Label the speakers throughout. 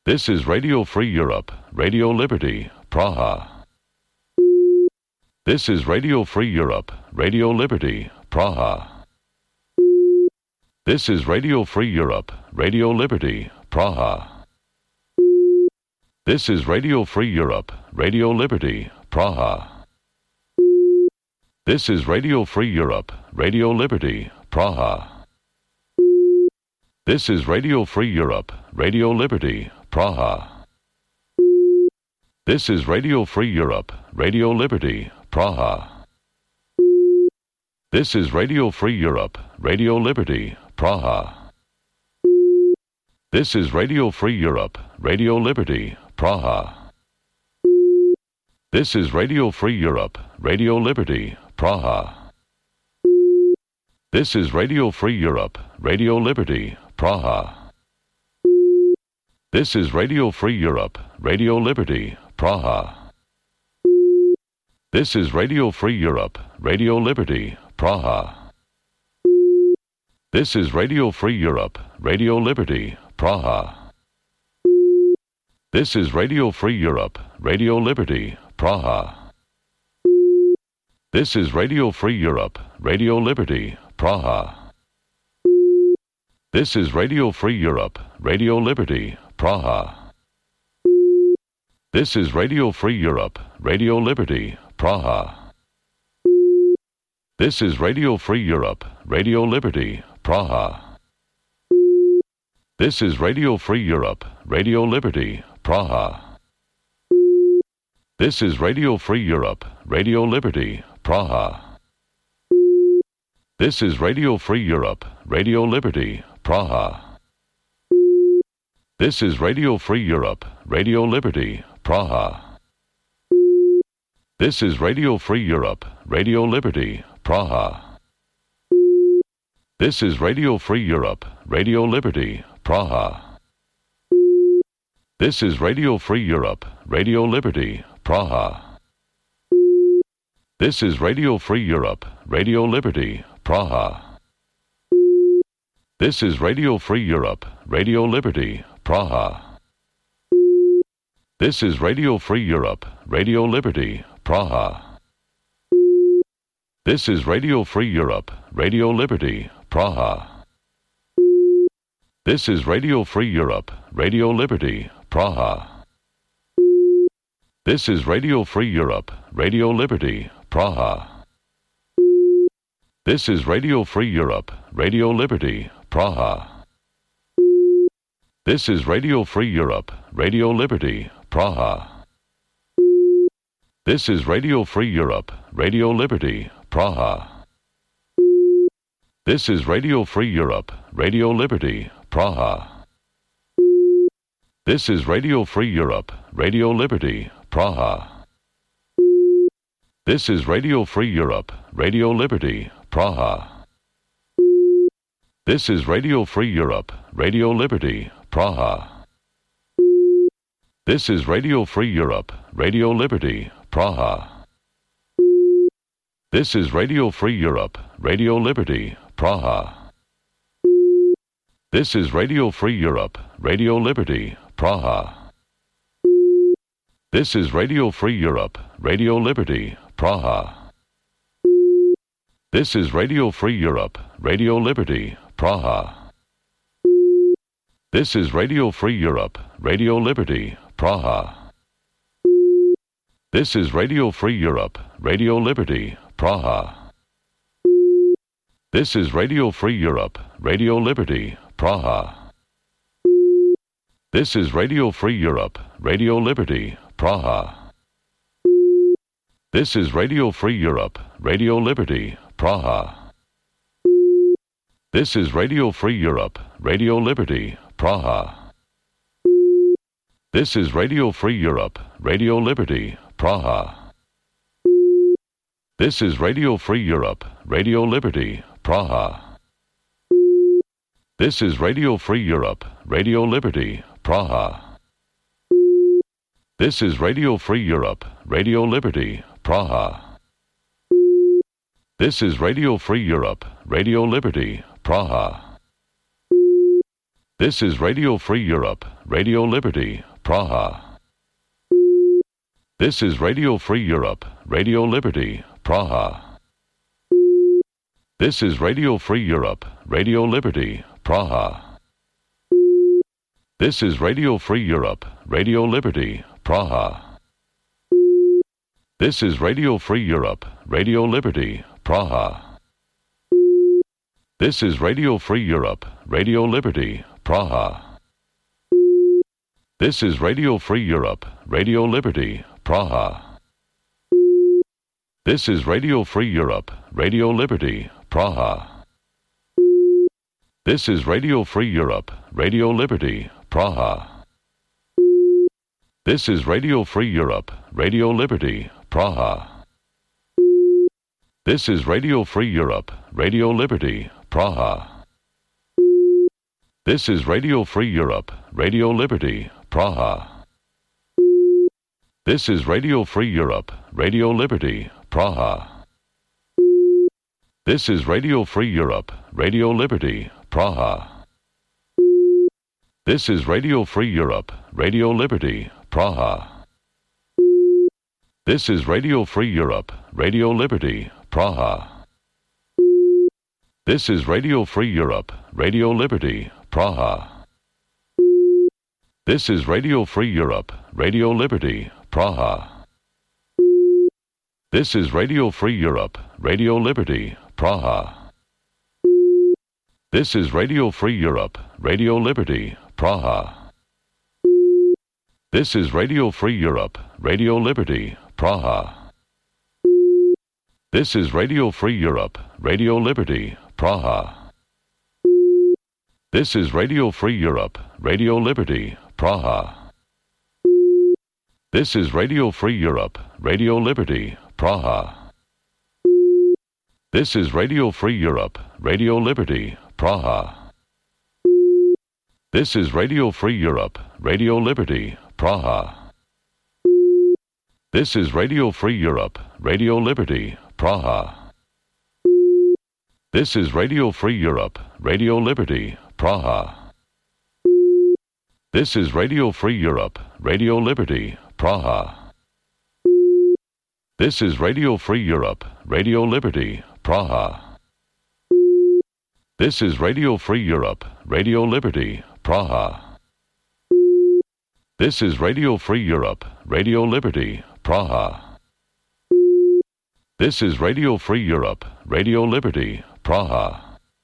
Speaker 1: This is Radio Free Europe, Radio Liberty, Praha. This is Radio Free Europe, Radio Liberty, Praha. This is Radio Free Europe, Radio Liberty, Praha. This is Radio Free Europe, Radio Liberty, Praha. This is Radio Free Europe, Radio Liberty, Praha. This is Radio Free Europe, Radio Liberty, Praha. This is Radio Free Europe, Radio Liberty, Praha. This is Radio Free Europe, Radio Liberty, Praha. This is Radio Free Europe, Radio Liberty, Praha. This is Radio Free Europe, Radio Liberty, Praha. This is Radio Free Europe, Radio Liberty, Praha. This is Radio Free Europe, Radio Liberty, Praha. This is Radio Free Europe, Radio Liberty, Praha. This is Radio Free Europe, Radio Liberty, Praha. This is Radio Free Europe, Radio Liberty, Praha. This is Radio Free Europe, Radio Liberty, Praha. This is Radio Free Europe, Radio Liberty, Praha. This is Radio Free Europe, Radio Liberty, Praha. This is Radio Free Europe, Radio Liberty, Praha. This is Radio Free Europe, Radio Liberty, Praha. This is Radio Free Europe, Radio Liberty, Praha. This is Radio Free Europe, Radio Liberty, Praha. This is Radio Free Europe, Radio Liberty, Praha. This is Radio Free Europe, Radio Liberty, Praha. This is Radio Free Europe, Radio Liberty, Praha. This is Radio Free Europe, Radio Liberty, Praha. This is Radio Free Europe, Radio Liberty, Praha. This is Radio Free Europe, Radio Liberty, Praha. This is Radio Free Europe, Radio Liberty, Praha. This is Radio Free Europe, Radio Liberty, Praha. This is Radio Free Europe, Radio Liberty, Praha. This is Radio Free Europe, Radio Liberty, Praha. This is Radio Free Europe, Radio Liberty, Praha. This is Radio Free Europe, Radio Liberty, Praha. This is Radio Free Europe, Radio Liberty, Praha. This is Radio Free Europe, Radio Liberty, Praha. This is Radio Free Europe, Radio Liberty, Praha. This is Radio Free Europe, Radio Liberty, Praha. This is Radio Free Europe, Radio Liberty, Praha. This is Radio Free Europe, Radio Liberty, Praha. This is Radio Free Europe, Radio Liberty, Praha. This is Radio Free Europe, Radio Liberty, Praha. This is Radio Free Europe, Radio Liberty, Praha. This is Radio Free Europe, Radio Liberty, Praha. This is Radio Free Europe, Radio Liberty, Praha. This is Radio Free Europe, Radio Liberty, Praha. This is Radio Free Europe, Radio Liberty, Praha. This is Radio Free Europe, Radio Liberty, Praha. This is Radio Free Europe, Radio Liberty, Praha. This is Radio Free Europe, Radio Liberty, Praha. This is Radio Free Europe, Radio Liberty, Praha. This is Radio Free Europe, Radio Liberty, Praha. This is Radio Free Europe, Radio Liberty, Praha. This is Radio Free Europe, Radio Liberty, Praha. This is Radio Free Europe, Radio Liberty, Praha. This is Radio Free Europe, Radio Liberty, Praha. This is Radio Free Europe, Radio Liberty, Praha. This is Radio Free Europe, Radio Liberty, Praha. This is Radio Free Europe, Radio Liberty, Praha. This is Radio Free Europe, Radio Liberty, Praha. This is Radio Free Europe, Radio Liberty, Praha. This is Radio Free Europe, Radio Liberty, Praha. This is Radio Free Europe, Radio Liberty, Praha. This is Radio Free Europe, Radio Liberty, Praha. This is Radio Free Europe, Radio Liberty, Praha. This is Radio Free Europe, Radio Liberty, Praha. This is Radio Free Europe, Radio Liberty, Praha. This is Radio Free Europe, Radio Liberty, Praha. This is Radio Free Europe, Radio Liberty, Praha. This is Radio Free Europe, Radio Liberty, Praha. This is Radio Free Europe, Radio Liberty, Praha. This is Radio Free Europe, Radio Liberty, Praha. This is Radio Free Europe, Radio Liberty, Praha. This is Radio Free Europe, Radio Liberty, Praha. This is Radio Free Europe, Radio Liberty, Praha. This is Radio Free Europe, Radio Liberty, Praha. This is Radio Free Europe, Radio Liberty, Praha. This is Radio Free Europe, Radio Liberty, Praha. This is Radio Free Europe, Radio Liberty, Praha. This is Radio Free Europe, Radio Liberty, Praha. This is Radio Free Europe, Radio Liberty, Praha. This is Radio Free Europe, Radio Liberty, Praha. This is Radio Free Europe, Radio Liberty, Praha. This is Radio Free Europe, Radio Liberty, Praha. This is Radio Free Europe, Radio Liberty, Praha. This is Radio Free Europe, Radio Liberty, Praha. This is Radio Free Europe, Radio Liberty, Praha. This is Radio Free Europe, Radio Liberty, Praha.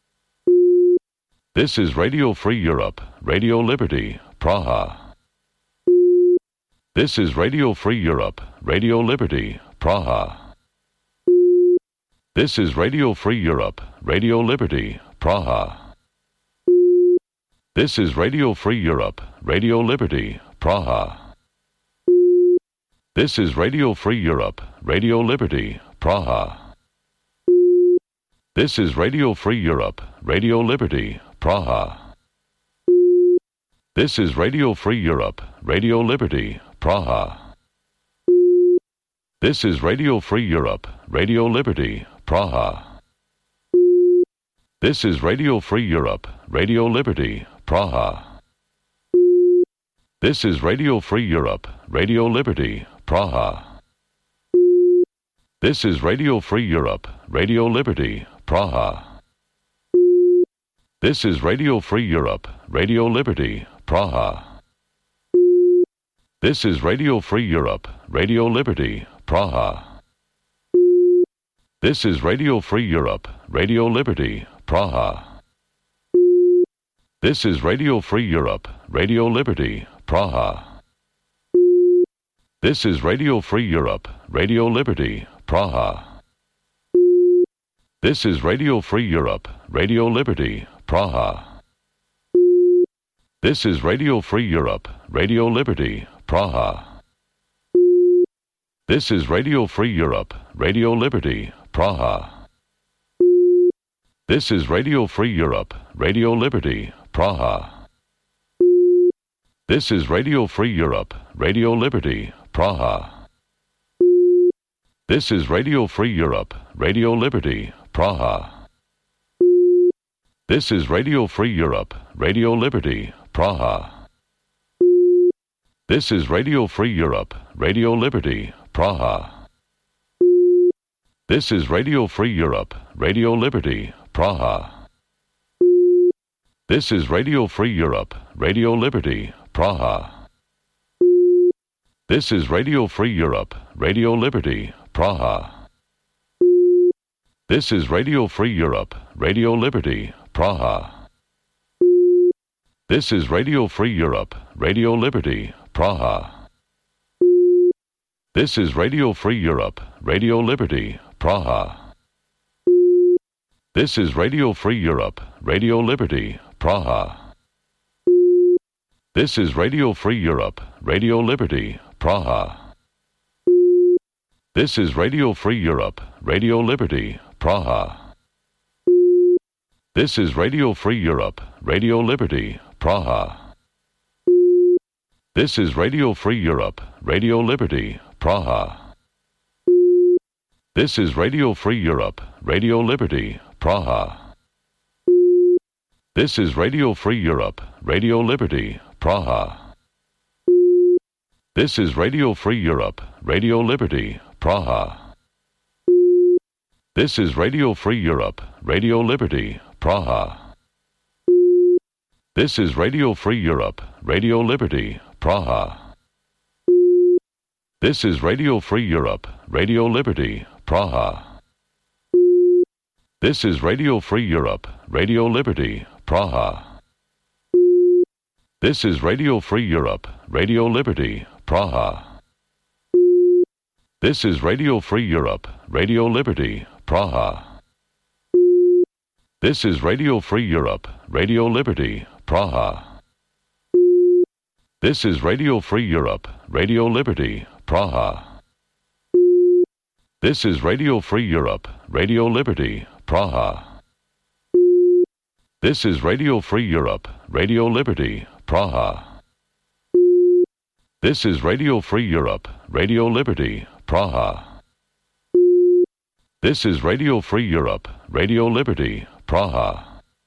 Speaker 1: This is Radio Free Europe, Radio Liberty, Praha. This is Radio Free Europe, Radio Liberty, Praha. This is Radio Free Europe, Radio Liberty, Praha. This is Radio Free Europe, Radio Liberty, Praha. This is Radio Free Europe, Radio Liberty, Praha. This is Radio Free Europe, Radio Liberty, Praha. This is Radio Free Europe, Radio Liberty, Praha. This is Radio Free Europe, Radio Liberty, Praha. This is Radio Free Europe, Radio Liberty, Praha. This is Radio Free Europe, Radio Liberty, Praha. This is Radio Free Europe, Radio Liberty, Praha. This is Radio Free Europe, Radio Liberty, Praha. This is Radio Free Europe, Radio Liberty, Praha. This is Radio Free Europe, Radio Liberty, Praha. This is Radio Free Europe, Radio Liberty, Praha. This is Radio Free Europe, Radio Liberty, Praha. This is Radio Free Europe, Radio Liberty, Praha. This is Radio Free Europe, Radio Liberty, Praha. This is Radio Free Europe, Radio Liberty, Praha. This is Radio Free Europe, Radio Liberty, Praha. This is Radio Free Europe, Radio Liberty, Praha. This is Radio Free Europe, Radio Liberty, Praha. This is Radio Free Europe, Radio Liberty, Praha. This is Radio Free Europe, Radio Liberty, Praha. This is Radio Free Europe, Radio Liberty, Praha. This is Radio Free Europe, Radio Liberty, Praha. This is Radio Free Europe, Radio Liberty, Praha. This is Radio Free Europe, Radio Liberty, Praha. This is Radio Free Europe, Radio Liberty, Praha. This is Radio Free Europe, Radio Liberty, Praha. This is Radio Free Europe, Radio Liberty, Praha. This is Radio Free Europe, Radio Liberty, Praha. This is Radio Free Europe, Radio Liberty, Praha. This is Radio Free Europe, Radio Liberty, Praha. This is Radio Free Europe, Radio Liberty, Praha. This is Radio Free Europe, Radio Liberty, Praha. This is Radio Free Europe, Radio Liberty, Praha. This is Radio Free Europe, Radio Liberty, Praha. This is Radio Free Europe, Radio Liberty, Praha. This is Radio Free Europe, Radio Liberty, Praha. This is Radio Free Europe, Radio Liberty, Praha. This is Radio Free Europe, Radio Liberty, Praha. This is Radio Free Europe, Radio Liberty, Praha. This is Radio Free Europe, Radio Liberty, Praha. This is Radio Free Europe, Radio Liberty, Praha. This is Radio Free Europe, Radio Liberty, Praha. This is Radio Free Europe, Radio Liberty, Praha. This is Radio Free Europe, Radio Liberty, Praha. This is Radio Free Europe, Radio Liberty, Praha. This is Radio Free Europe, Radio Liberty, Praha.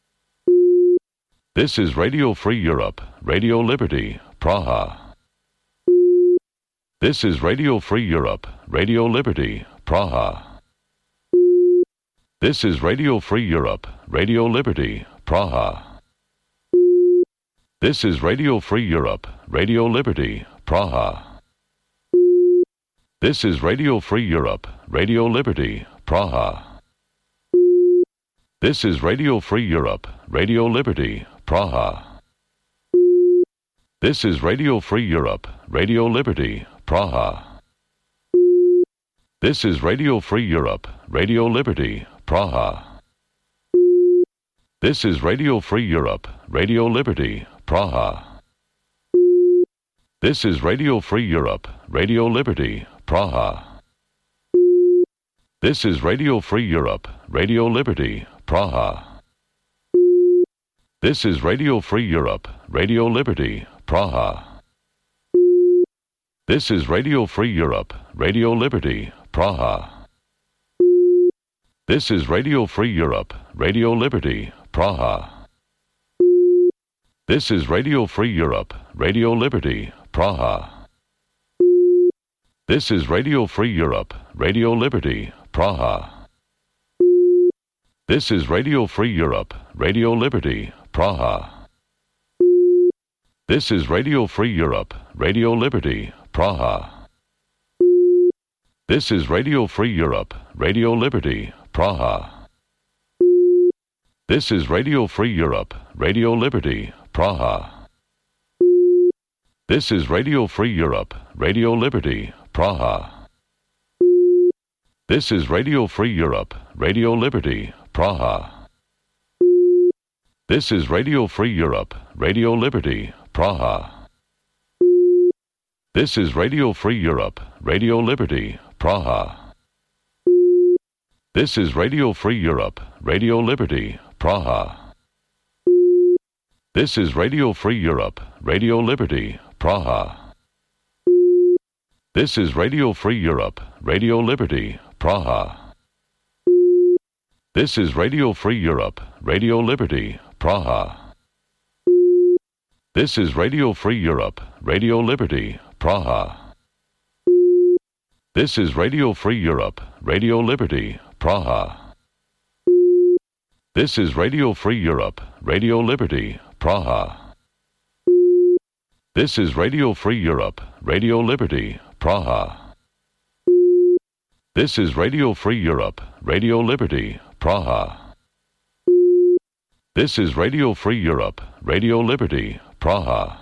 Speaker 1: This is Radio Free Europe, Radio Liberty, Praha. This is Radio Free Europe, Radio Liberty, Praha. This is Radio Free Europe, Radio Liberty, Praha. This is Radio Free Europe, Radio Liberty, Praha. This is Radio Free Europe, Radio Liberty, Praha. This is Radio Free Europe, Radio Liberty, Praha. This is Radio Free Europe, Radio Liberty, Praha. This is Radio Free Europe, Radio Liberty, Praha. This is Radio Free Europe, Radio Liberty, Praha. This is Radio Free Europe, Radio Liberty, Praha. This is Radio Free Europe, Radio Liberty, Praha. This is Radio Free Europe, Radio Liberty, Praha. This is Radio Free Europe, Radio Liberty, Praha. This is Radio Free Europe, Radio Liberty, Praha. This is Radio Free Europe, Radio Liberty, Praha. This is Radio Free Europe, Radio Liberty, Praha. This is Radio Free Europe, Radio Liberty, Praha. This is Radio Free Europe, Radio Liberty, Praha. This is Radio Free Europe, Radio Liberty, Praha. This is Radio Free Europe, Radio Liberty, Praha. This is Radio Free Europe, Radio Liberty, Praha. This is Radio Free Europe, Radio Liberty, Praha. This is Radio Free Europe, Radio Liberty, Praha. This is Radio Free Europe, Radio Liberty, Praha. This is Radio Free Europe, Radio Liberty, Praha. This is Radio Free Europe, Radio Liberty, Praha. This is Radio Free Europe, Radio Liberty, Praha. This is Radio Free Europe, Radio Liberty, Praha. This is Radio Free Europe, Radio Liberty, Praha. This is Radio Free Europe, Radio Liberty, Praha. This is Radio Free Europe, Radio Liberty, Praha. This is Radio Free Europe, Radio Liberty, Praha. This is Radio Free Europe, Radio Liberty, Praha. This is Radio Free Europe, Radio Liberty, Praha.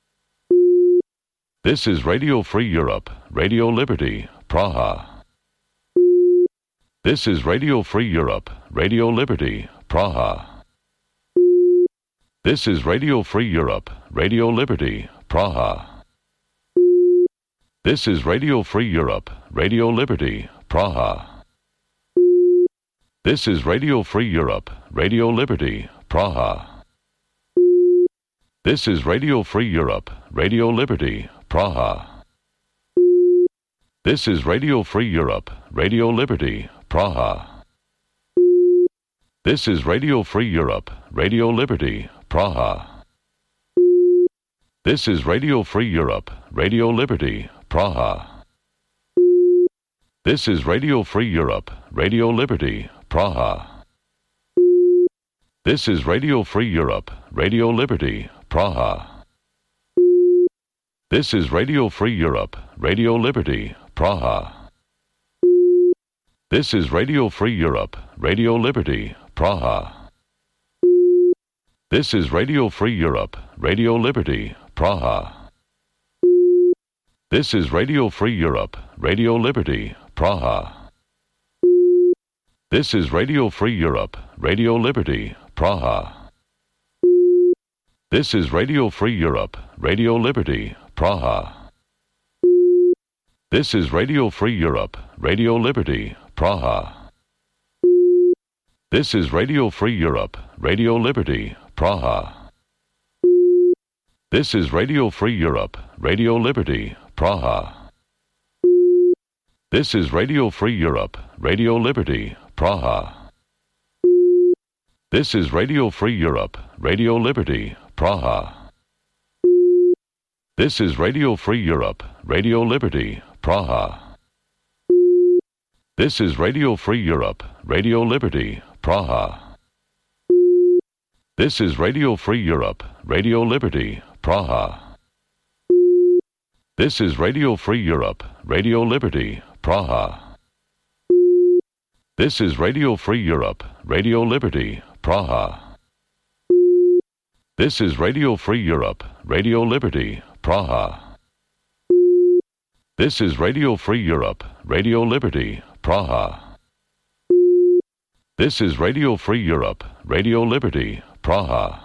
Speaker 1: This is Radio Free Europe, Radio Liberty, Praha. This is Radio Free Europe, Radio Liberty, Praha. This is Radio Free Europe, Radio Liberty, Praha. This is Radio Free Europe, Radio Liberty, Praha. This is Radio Free Europe, Radio Liberty, Praha. This is Radio Free Europe, Radio Liberty, Praha. This is Radio Free Europe, Radio Liberty, Praha. This is Radio Free Europe, Radio Liberty, Praha. This is Radio Free Europe, Radio Liberty, Praha. This is Radio Free Europe, Radio Liberty, Praha. This is Radio Free Europe, Radio Liberty, Praha. This is Radio Free Europe, Radio Liberty, Praha. This is Radio Free Europe, Radio Liberty, Praha. This is Radio Free Europe, Radio Liberty, Praha. This is Radio Free Europe, Radio Liberty, Praha. This is Radio Free Europe, Radio Liberty, Praha. This is Radio Free Europe, Radio Liberty, Praha. This is Radio Free Europe, Radio Liberty, Praha. This is Radio Free Europe, Radio Liberty, Praha. This is Radio Free Europe, Radio Liberty, Praha. This is Radio Free Europe, Radio Liberty, Praha. This is Radio Free Europe, Radio Liberty, Praha. This is Radio Free Europe, Radio Liberty, Praha. This is Radio Free Europe, Radio Liberty, Praha. This is Radio Free Europe, Radio Liberty, Praha. This is Radio Free Europe, Radio Liberty, Praha. This is Radio Free Europe, Radio Liberty, Praha. This is Radio Free Europe, Radio Liberty, Praha. This is Radio Free Europe, Radio Liberty, Praha. This is Radio Free Europe, Radio Liberty, Praha.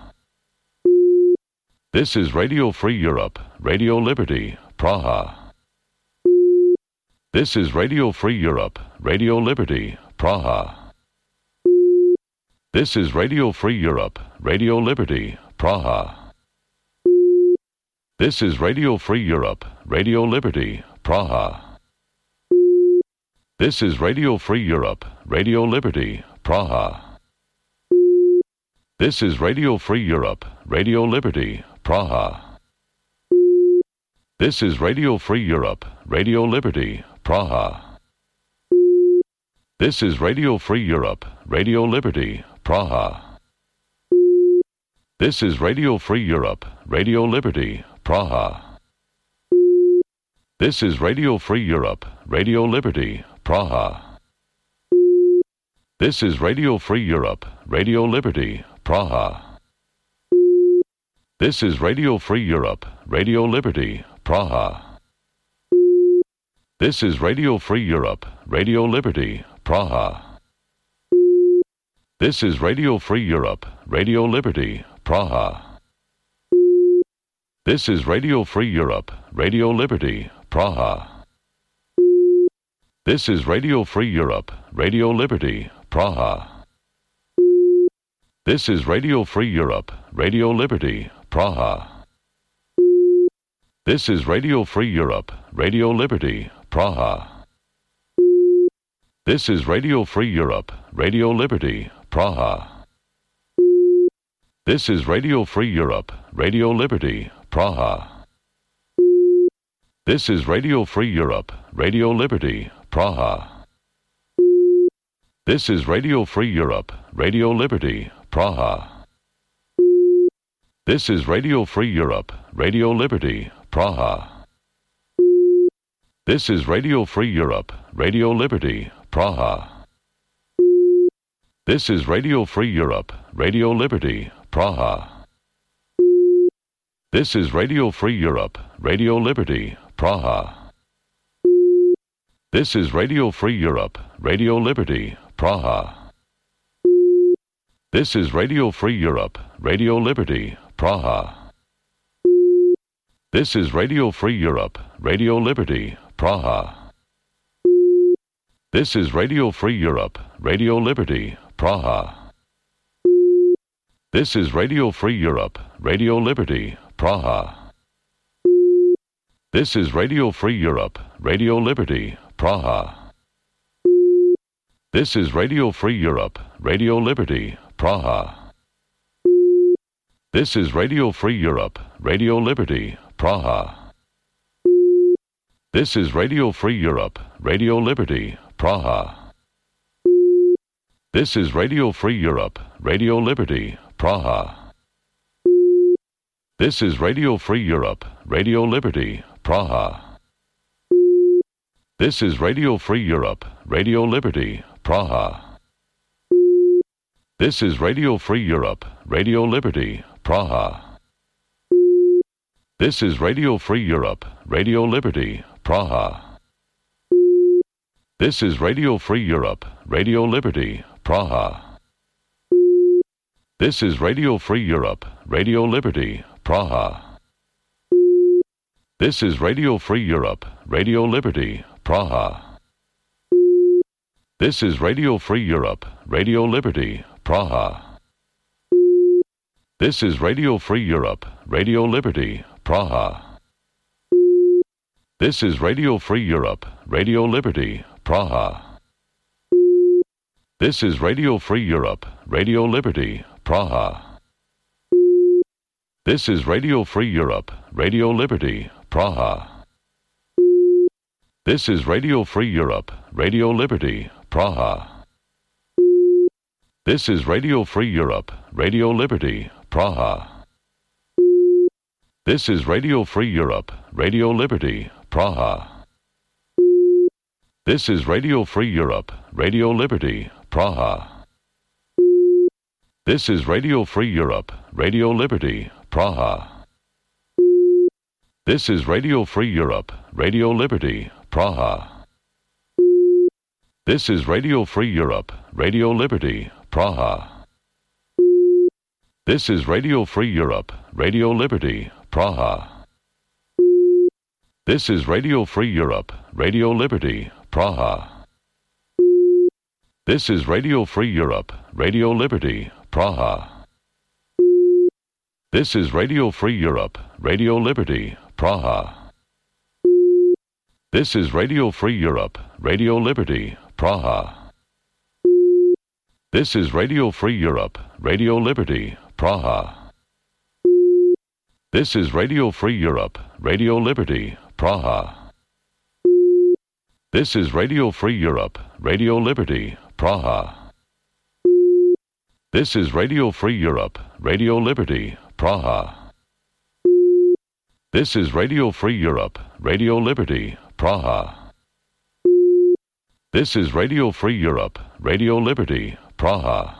Speaker 1: This is Radio Free Europe, Radio Liberty, Praha. This is Radio Free Europe, Radio Liberty, Praha. This is Radio Free Europe, Radio Liberty, Praha. This is Radio Free Europe, Radio Liberty, Praha. This is Radio Free Europe, Radio Liberty, Praha. This is Radio Free Europe, Radio Liberty, Praha. This is Radio Free Europe, Radio Liberty, Praha. This is Radio Free Europe, Radio Liberty, Praha. This is Radio Free Europe, Radio Liberty, Praha. This is Radio Free Europe, Radio Liberty, Praha. This is Radio Free Europe, Radio Liberty, Praha. This is Radio Free Europe, Radio Liberty, Praha. This is Radio Free Europe, Radio Liberty, Praha. This is Radio Free Europe, Radio Liberty, Praha. This is Radio Free Europe, Radio Liberty, Praha. This is Radio Free Europe, Radio Liberty, Praha. This is Radio Free Europe, Radio Liberty, Praha. This is Radio Free Europe, Radio Liberty, Praha. This is Radio Free Europe, Radio Liberty, Praha. This is Radio Free Europe, Radio Liberty, Praha. This is Radio Free Europe, Radio Liberty, Praha. This is Radio Free Europe, Radio Liberty, Praha. This is Radio Free Europe, Radio Liberty, Praha. This is Radio Free Europe, Radio Liberty, Praha. This is Radio Free Europe, Radio Liberty, Praha. This is Radio Free Europe, Radio Liberty, Praha. This is Radio Free Europe, Radio Liberty, Praha. This is Radio Free Europe, Radio Liberty, Praha. This is Radio Free Europe, Radio Liberty, Praha. This is Radio Free Europe, Radio Liberty, Praha. This is Radio Free Europe, Radio Liberty, Praha. This is Radio Free Europe, Radio Liberty, Praha. This is Radio Free Europe, Radio Liberty, Praha. This is Radio Free Europe, Radio Liberty, Praha. This is Radio Free Europe, Radio Liberty, Praha. This is Radio Free Europe, Radio Liberty, Praha. This is Radio Free Europe, Radio Liberty, Praha. This is Radio Free Europe, Radio Liberty, Praha. This is Radio Free Europe, Radio Liberty, Praha. This is Radio Free Europe, Radio Liberty, Praha. This is Radio Free Europe, Radio Liberty, Praha. This is Radio Free Europe, Radio Liberty, Praha. This is Radio Free Europe, Radio Liberty, Praha. This is Radio Free Europe, Radio Liberty, Praha. This is Radio Free Europe, Radio Liberty, Praha. This is Radio Free Europe, Radio Liberty, Praha. This is Radio Free Europe, Radio Liberty, Praha. This is Radio Free Europe, Radio Liberty, Praha. This is Radio Free Europe, Radio Liberty, Praha. This is Radio Free Europe, Radio Liberty, Praha. This is Radio Free Europe, Radio Liberty, Praha. This is Radio Free Europe, Radio Liberty, Praha. This is Radio Free Europe, Radio Liberty, Praha. This is Radio Free Europe, Radio Liberty, Praha. This is Radio Free Europe, Radio Liberty, Praha. This is Radio Free Europe, Radio Liberty, Praha. This is Radio Free Europe, Radio Liberty, Praha. This is Radio Free Europe, Radio Liberty, Praha. This is Radio Free Europe, Radio Liberty, Praha. This is Radio Free Europe, Radio Liberty, Praha. This is Radio Free Europe, Radio Liberty, Praha. This is Radio Free Europe, Radio Liberty, Praha. This is Radio Free Europe, Radio Liberty, Praha. This is Radio Free Europe, Radio Liberty, Praha. This is Radio Free Europe, Radio Liberty, Praha. This is Radio Free Europe, Radio Liberty, Praha.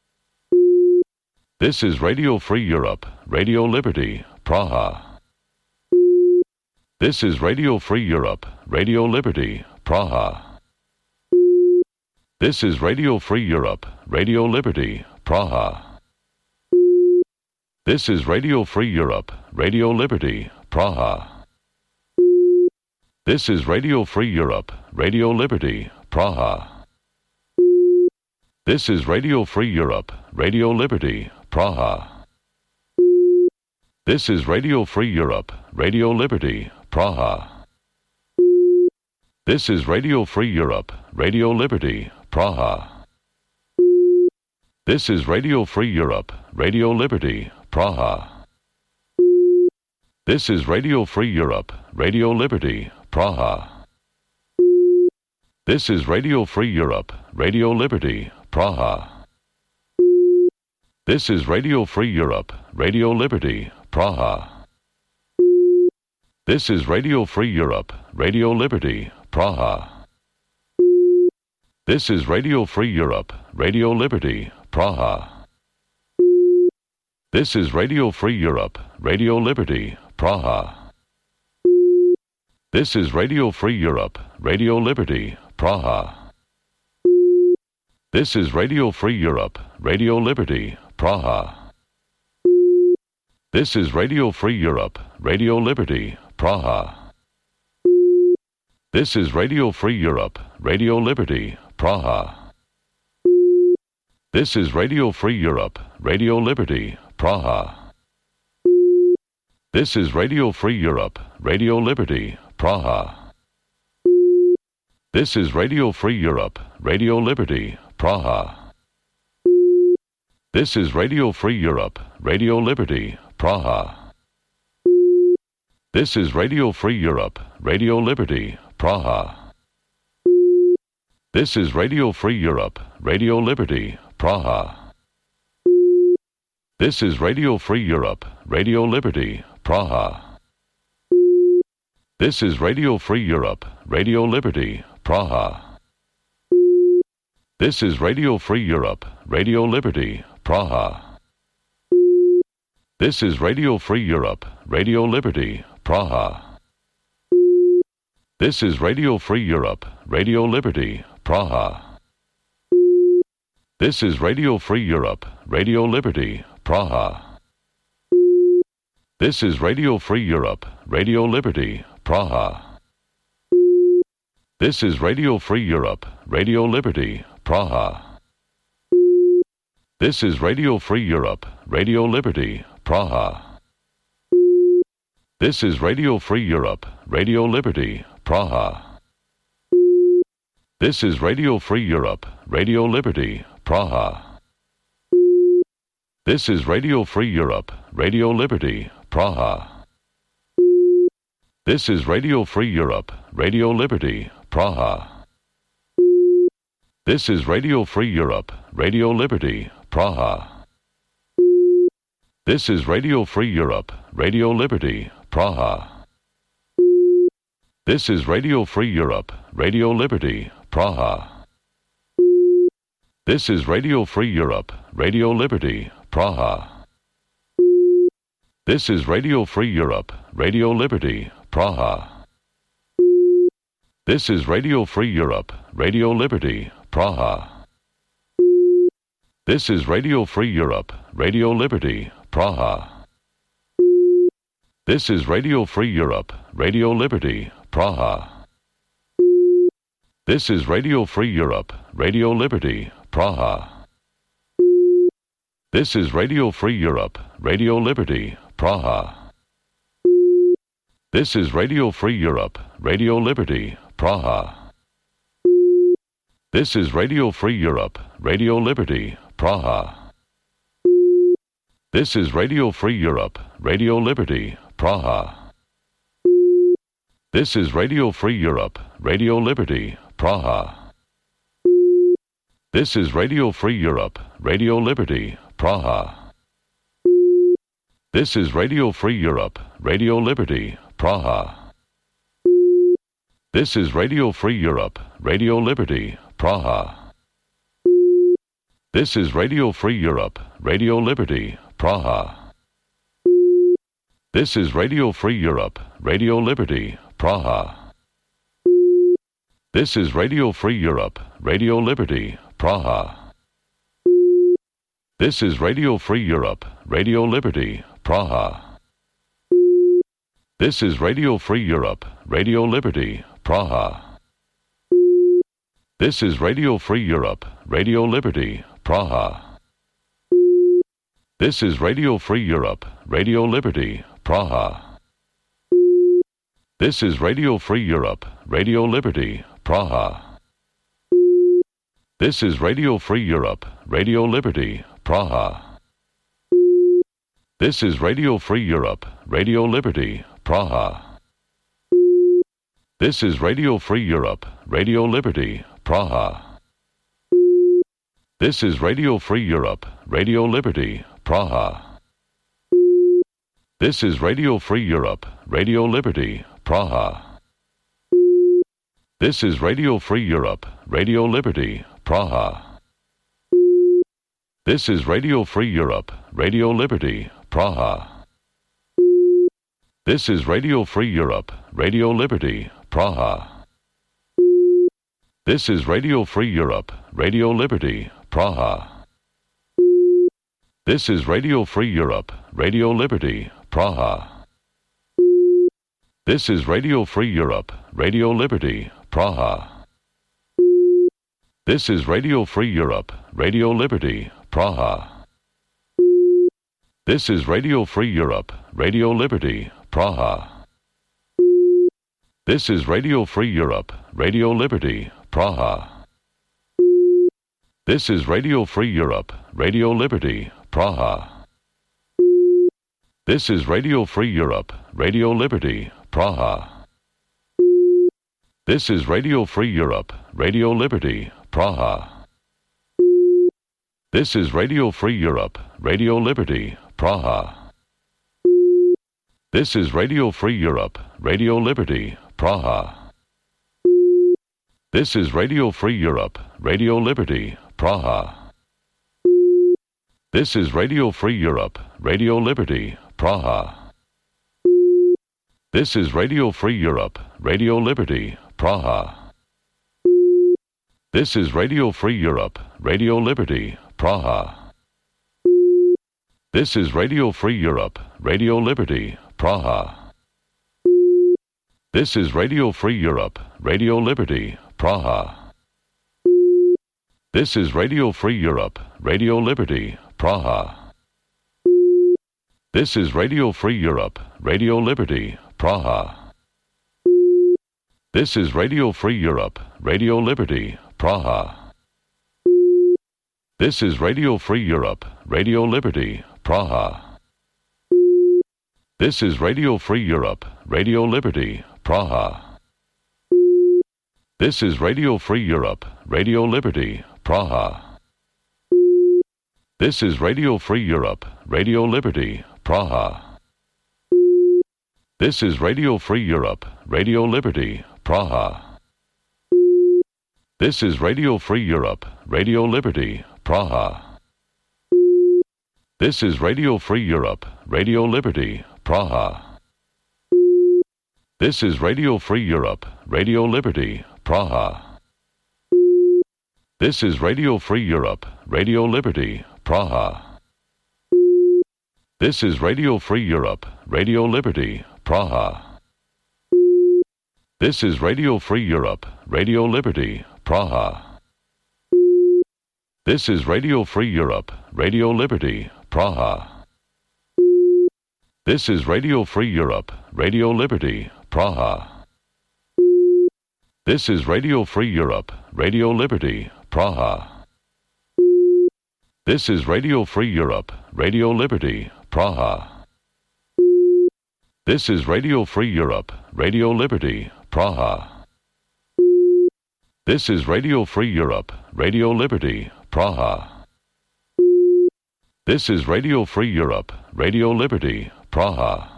Speaker 1: This is Radio Free Europe, Radio Liberty, Praha. This is Radio Free Europe, Radio Liberty, Praha. This is Radio Free Europe, Radio Liberty, Praha. This is Radio Free Europe, Radio Liberty, Praha. This is Radio Free Europe, Radio Liberty, Praha. This is Radio Free Europe, Radio Liberty, Praha. This is Radio Free Europe, Radio Liberty, Praha. This is Radio Free Europe, Radio Liberty, Praha. This is Radio Free Europe, Radio Liberty, Praha. This is Radio Free Europe, Radio Liberty, Praha. This is Radio Free Europe, Radio Liberty, Praha. This is Radio Free Europe, Radio Liberty, Praha. This is Radio Free Europe, Radio Liberty, Praha. This is Radio Free Europe, Radio Liberty, Praha. This is Radio Free Europe, Radio Liberty, Praha. This is Radio Free Europe, Radio Liberty, Praha. This is Radio Free Europe, Radio Liberty, Praha. This is Radio Free Europe, Radio Liberty, Praha. This is Radio Free Europe, Radio Liberty, Praha. This is Radio Free Europe, Radio Liberty, Praha. This is Radio Free Europe, Radio Liberty, Praha. This is Radio Free Europe, Radio Liberty, Praha. This is Radio Free Europe, Radio Liberty, Praha. This is Radio Free Europe, Radio Liberty, Praha. This is Radio Free Europe, Radio Liberty, Praha. This is Radio Free Europe, Radio Liberty, Praha. This is Radio Free Europe, Radio Liberty, Praha. This is Radio Free Europe, Radio Liberty, Praha. This is Radio Free Europe, Radio Liberty, Praha. This is Radio Free Europe, Radio Liberty, Praha. This is Radio Free Europe, Radio Liberty, Praha. This is Radio Free Europe, Radio Liberty, Praha. This is Radio Free Europe, Radio Liberty, Praha. This is Radio Free Europe, Radio Liberty, Praha. This is Radio Free Europe, Radio Liberty, Praha. This is Radio Free Europe, Radio Liberty, Praha. This is Radio Free Europe, Radio Liberty, Praha. This is Radio Free Europe, Radio Liberty, Praha. This is Radio Free Europe, Radio Liberty, Praha. This is Radio Free Europe, Radio Liberty, Praha. This is Radio Free Europe, Radio Liberty, Praha. This is Radio Free Europe, Radio Liberty, Praha. This is Radio Free Europe, Radio Liberty, Praha. This is Radio Free Europe, Radio Liberty, Praha. This is Radio Free Europe, Radio Liberty, Praha. This is Radio Free Europe, Radio Liberty, Praha. This is Radio Free Europe, Radio Liberty, Praha. This is Radio Free Europe, Radio Liberty, Praha. This is Radio Free Europe, Radio Liberty, Praha. This is Radio Free Europe, Radio Liberty, Praha. This is Radio Free Europe, Radio Liberty, Praha. This is Radio Free Europe, Radio Liberty, Praha. This is Radio Free Europe, Radio Liberty, Praha. This is Radio Free Europe, Radio Liberty, Praha. This is Radio Free Europe, Radio Liberty, Praha. This is Radio Free Europe, Radio Liberty, Praha. This is Radio Free Europe, Radio Liberty, Praha. This is Radio Free Europe, Radio Liberty, Praha. This is Radio Free Europe, Radio Liberty, Praha. This is Radio Free Europe, Radio Liberty, Praha. This is Radio Free Europe, Radio Liberty, Praha. This is Radio Free Europe, Radio Liberty, Praha. This is Radio Free Europe, Radio Liberty, Praha. This is Radio Free Europe, Radio Liberty, Praha. This is Radio Free Europe, Radio Liberty, Praha. This is Radio Free Europe, Radio Liberty, Praha. This is Radio Free Europe, Radio Liberty, Praha. This is Radio Free Europe, Radio Liberty, Praha. This is Radio Free Europe, Radio Liberty, Praha. This is Radio Free Europe, Radio Liberty, Praha. This is Radio Free Europe, Radio Liberty, Praha. This is Radio Free Europe, Radio Liberty, Praha. This is Radio Free Europe, Radio Liberty, Praha. This is Radio Free Europe, Radio Liberty, Praha. This is Radio Free Europe, Radio Liberty, Praha. This is Radio Free Europe, Radio Liberty, Praha. This is Radio Free Europe, Radio Liberty, Praha. This is Radio Free Europe, Radio Liberty, Praha. This is Radio Free Europe, Radio Liberty, Praha. This is Radio Free Europe, Radio Liberty, Praha. This is Radio Free Europe, Radio Liberty, Praha. This is Radio Free Europe, Radio Liberty, Praha. This is Radio Free Europe, Radio Liberty, Praha. This is Radio Free Europe, Radio Liberty, Praha. This is Radio Free Europe, Radio Liberty, Praha. This is Radio Free Europe, Radio Liberty, Praha. This is Radio Free Europe, Radio Liberty, Praha. This is Radio Free Europe, Radio Liberty, Praha. This is Radio Free Europe, Radio Liberty, Praha. This is Radio Free Europe, Radio Liberty, Praha. This is Radio Free Europe, Radio Liberty, Praha. This is Radio Free Europe, Radio Liberty, Praha. This is Radio Free Europe, Radio Liberty, Praha. This is Radio Free Europe, Radio Liberty, Praha. This is Radio Free Europe, Radio Liberty, Praha. This is Radio Free Europe, Radio Liberty, Praha. This is Radio Free Europe, Radio Liberty, Praha. This is Radio Free Europe, Radio Liberty, Praha. This is Radio Free Europe, Radio Liberty, Praha. This is Radio Free Europe, Radio Liberty, Praha. This is Radio Free Europe, Radio Liberty, Praha. This is Radio Free Europe, Radio Liberty, Praha. This is Radio Free Europe, Radio Liberty, Praha. This is Radio Free Europe, Radio Liberty, Praha. This is Radio Free Europe, Radio Liberty, Praha. This is Radio Free Europe, Radio Liberty, Praha. This is Radio Free Europe, Radio Liberty, Praha. This is Radio Free Europe, Radio Liberty, Praha. This is Radio Free Europe, Radio Liberty, Praha.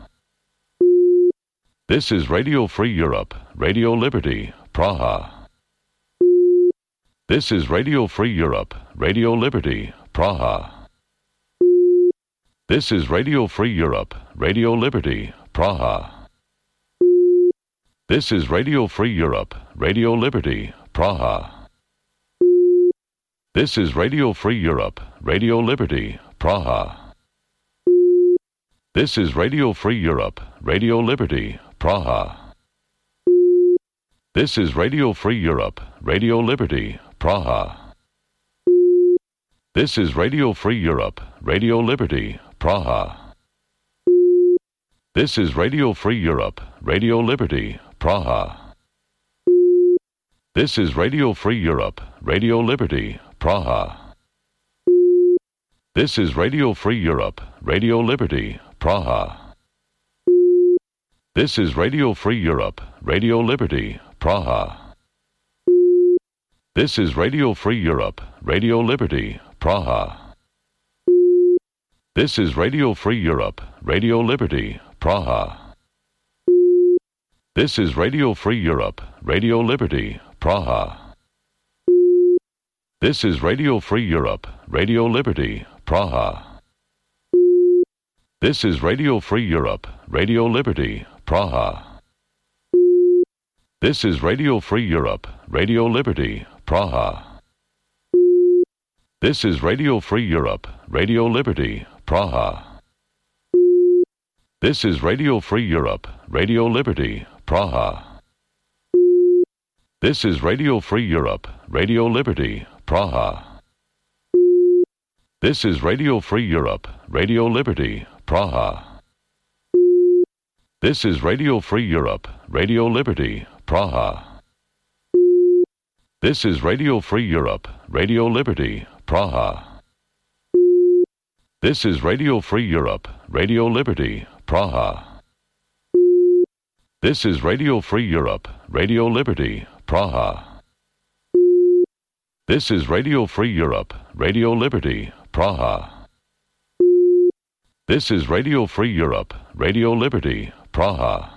Speaker 1: This is Radio Free Europe, Radio Liberty, Praha. This is Radio Free Europe, Radio Liberty, Praha. This is Radio Free Europe, Radio Liberty, Praha. This is Radio Free Europe, Radio Liberty, Praha. This is Radio Free Europe, Radio Liberty, Praha. This is Radio Free Europe, Radio Liberty, Praha. This is Radio Free Europe, Radio Liberty, Praha. This is Radio Free Europe, Radio Liberty, Praha. This is Radio Free Europe, Radio Liberty, Praha. This is Radio Free Europe, Radio Liberty, Praha. This is Radio Free Europe, Radio Liberty, Praha. This is Radio Free Europe, Radio Liberty, Praha. This is Radio Free Europe, Radio Liberty, Praha. This is Radio Free Europe, Radio Liberty, Praha. This is Radio Free Europe, Radio Liberty, Praha. This is Radio Free Europe, Radio Liberty, Praha. This is Radio Free Europe, Radio Liberty, Praha. This is Radio Free Europe, Radio Liberty, Praha. This is Radio Free Europe, Radio Liberty, Praha. This is Radio Free Europe, Radio Liberty, Praha. This is Radio Free Europe, Radio Liberty, Praha. This is Radio Free Europe, Radio Liberty, Praha. This is Radio Free Europe, Radio Liberty, Praha. This is Radio Free Europe, Radio Liberty, Praha. This is Radio Free Europe, Radio Liberty, Praha. This is Radio Free Europe, Radio Liberty, Praha. This is Radio Free Europe, Radio Liberty, Praha. This is Radio Free Europe, Radio Liberty, Praha.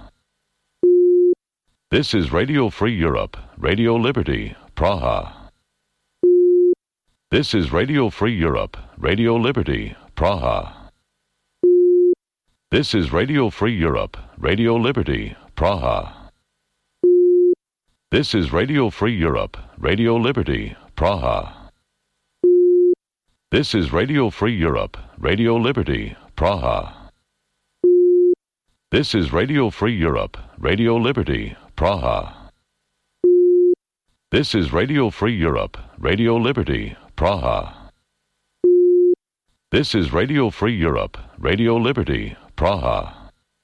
Speaker 1: This is Radio Free Europe, Radio Liberty, Praha. This is Radio Free Europe, Radio Liberty, Praha. This is Radio Free Europe, Radio Liberty, Praha. This is Radio Free Europe, Radio Liberty, Praha. This is Radio Free Europe, Radio Liberty, Praha. This is Radio Free Europe, Radio Liberty, Praha. This is Radio Free Europe, Radio Liberty, Praha. This is Radio Free Europe, Radio Liberty, Praha.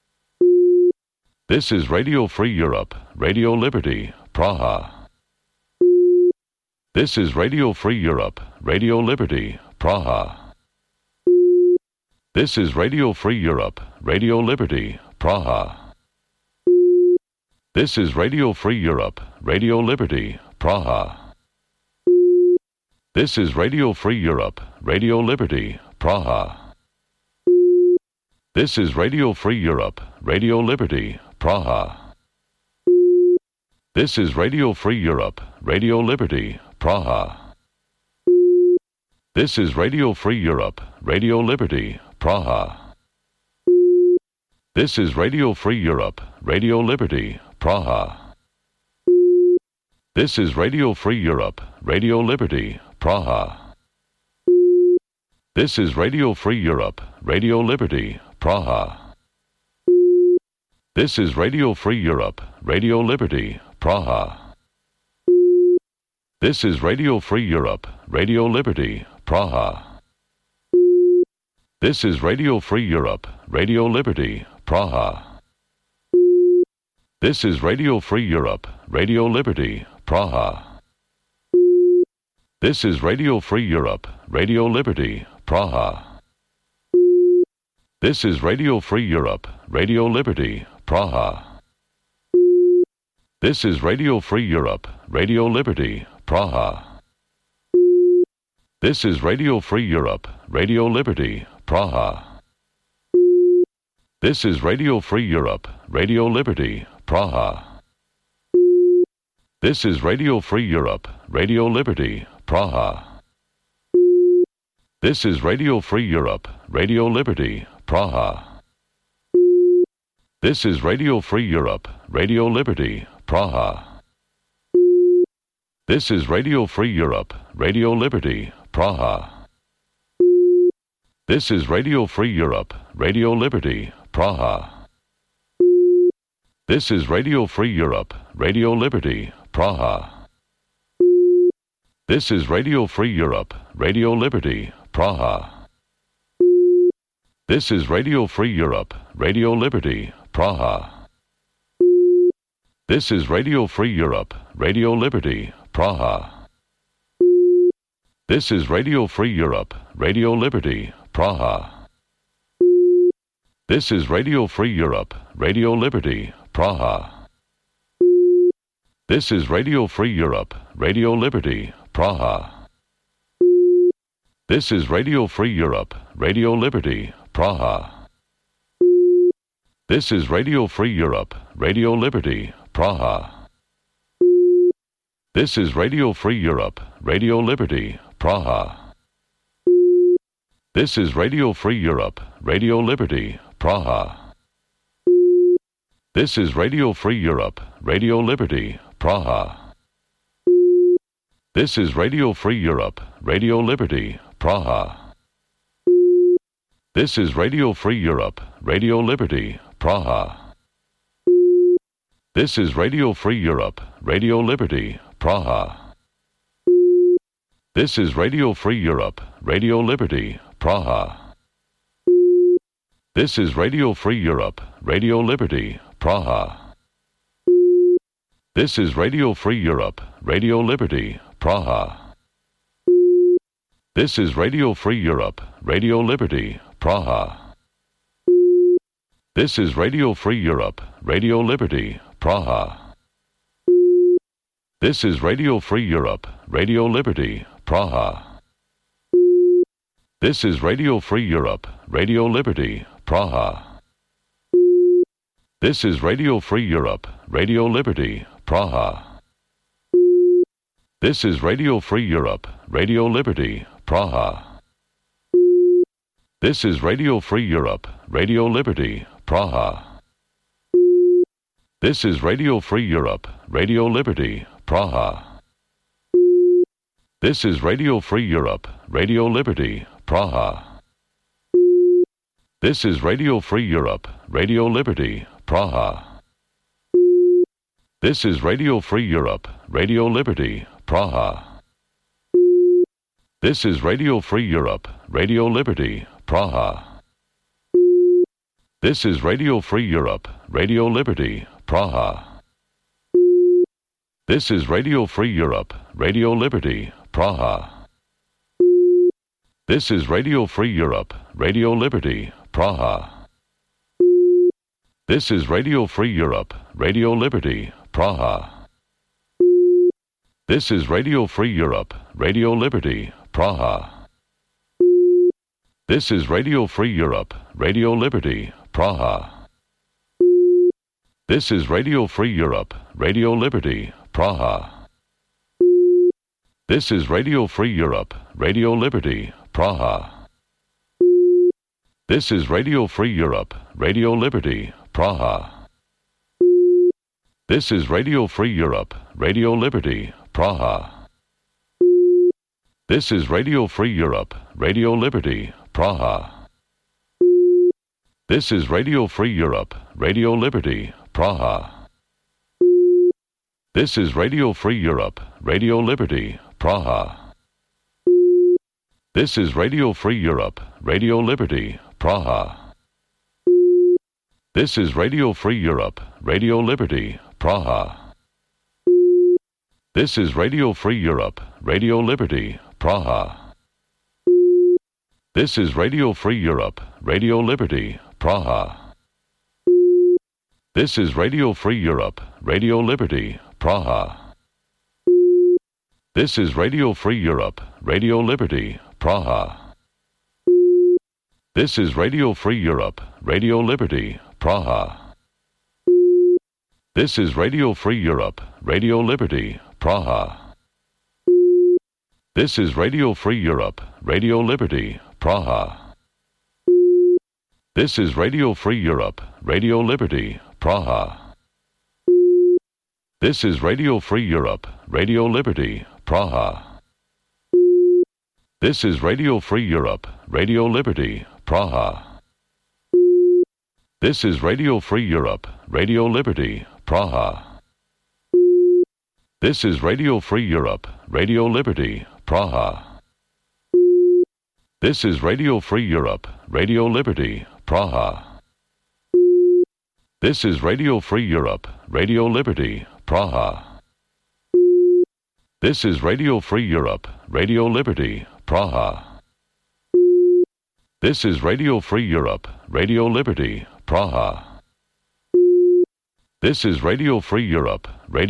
Speaker 1: This is Radio Free Europe, Radio Liberty, Praha. This is Radio Free Europe, Radio Liberty, Praha. This is Radio Free Europe, Radio Liberty, Praha. This is Radio Free Europe, Radio Liberty, Praha. This is Radio Free Europe, Radio Liberty, Praha. This is Radio Free Europe, Radio Liberty, Praha. This is Radio Free Europe, Radio Liberty, Praha. This is Radio Free Europe, Radio Liberty, Praha. This is Radio Free Europe, Radio Liberty, Praha. This is Radio Free Europe, Radio Liberty, Praha. This is Radio Free Europe, Radio Liberty, Praha. This is Radio Free Europe, Radio Liberty, Praha. This is Radio Free Europe, Radio Liberty, Praha. This is Radio Free Europe, Radio Liberty, Praha. This is Radio Free Europe, Radio Liberty, Praha. This is Radio Free Europe, Radio Liberty, Praha. This is Radio Free Europe, Radio Liberty, Praha. This is Radio Free Europe, Radio Liberty, Praha. This is Radio Free Europe, Radio Liberty, Praha. This is Radio Free Europe, Radio Liberty, Praha. This is Radio Free Europe, Radio Liberty, Praha. This is Radio Free Europe, Radio Liberty, Praha. This is Radio Free Europe, Radio Liberty, Praha. This is Radio Free Europe, Radio Liberty, Praha. This is Radio Free Europe, Radio Liberty, Praha. This is Radio Free Europe, Radio Liberty, Praha. This is Radio Free Europe, Radio Liberty, Praha. This is Radio Free Europe, Radio Liberty, Praha. This is Radio Free Europe, Radio Liberty, Praha. This is Radio Free Europe, Radio Liberty, Praha. This is Radio Free Europe, Radio Liberty, Praha. This is Radio Free Europe, Radio Liberty, Praha. This is Radio Free Europe, Radio Liberty, Praha. This is Radio Free Europe, Radio Liberty, Praha. This is Radio Free Europe, Radio Liberty, Praha. This is Radio Free Europe, Radio Liberty, Praha. This is Radio Free Europe, Radio Liberty, Praha. This is Radio Free Europe, Radio Liberty, Praha. This is Radio Free Europe, Radio Liberty, Praha. This is Radio Free Europe, Radio Liberty, Praha. This is Radio Free Europe, Radio Liberty, Praha. This is Radio Free Europe, Radio Liberty, Praha. This is Radio Free Europe, Radio Liberty, Praha. This is Radio Free Europe, Radio Liberty, Praha. This is Radio Free Europe, Radio Liberty, Praha. This is Radio Free Europe, Radio Liberty, Praha. This is Radio Free Europe, Radio Liberty, Praha. This is Radio Free Europe, Radio Liberty, Praha. This is Radio Free Europe, Radio Liberty, Praha. This is Radio Free Europe, Radio Liberty, Praha. This is Radio Free Europe, Radio Liberty, Praha. This is Radio Free Europe, Radio Liberty, Praha. This is Radio Free Europe, Radio Liberty, Praha. This is Radio Free Europe, Radio Liberty, Praha. This is Radio Free Europe, Radio Liberty, Praha. This is Radio Free Europe, Radio Liberty, Praha. This is Radio Free Europe, Radio Liberty, Praha. This is Radio Free Europe, Radio Liberty, Praha. This is Radio Free Europe, Radio Liberty, Praha. This is Radio Free Europe, Radio Liberty, Praha. This is Radio Free Europe, Radio Liberty, Praha. This is Radio Free Europe, Radio Liberty, Praha. This is Radio Free Europe, Radio Liberty, Praha. This is Radio Free Europe, Radio Liberty, Praha. This is Radio Free Europe, Radio Liberty, Praha. This is Radio Free Europe, Radio Liberty, Praha. This is Radio Free Europe, Radio Liberty, Praha. This is Radio Free Europe, Radio Liberty, Praha. This is Radio Free Europe, Radio Liberty, Praha. This is Radio Free Europe, Radio Liberty, Praha. This is Radio Free Europe, Radio Liberty, Praha. This is Radio Free Europe, Radio Liberty, Praha. This is Radio Free Europe, Radio Liberty, Praha. This is Radio Free Europe, Radio Liberty, Praha. This is Radio Free Europe, Radio Liberty, Praha. This is Radio Free Europe, Radio Liberty, Praha. This is Radio Free Europe, Radio Liberty, Praha. This is Radio Free Europe, Radio Liberty, Praha. This is Radio Free Europe, Radio Liberty, Praha. This is Radio Free Europe, Radio Liberty, Praha. This is Radio Free Europe, Radio Liberty, Praha. This is Radio Free Europe, Radio Liberty, Praha. This is Radio Free Europe, Radio Liberty, Praha. This is Radio Free Europe, Radio Liberty, Praha. This is Radio Free Europe, Radio Liberty, Praha. This is Radio Free Europe, Radio Liberty, Praha. This is Radio Free Europe, Radio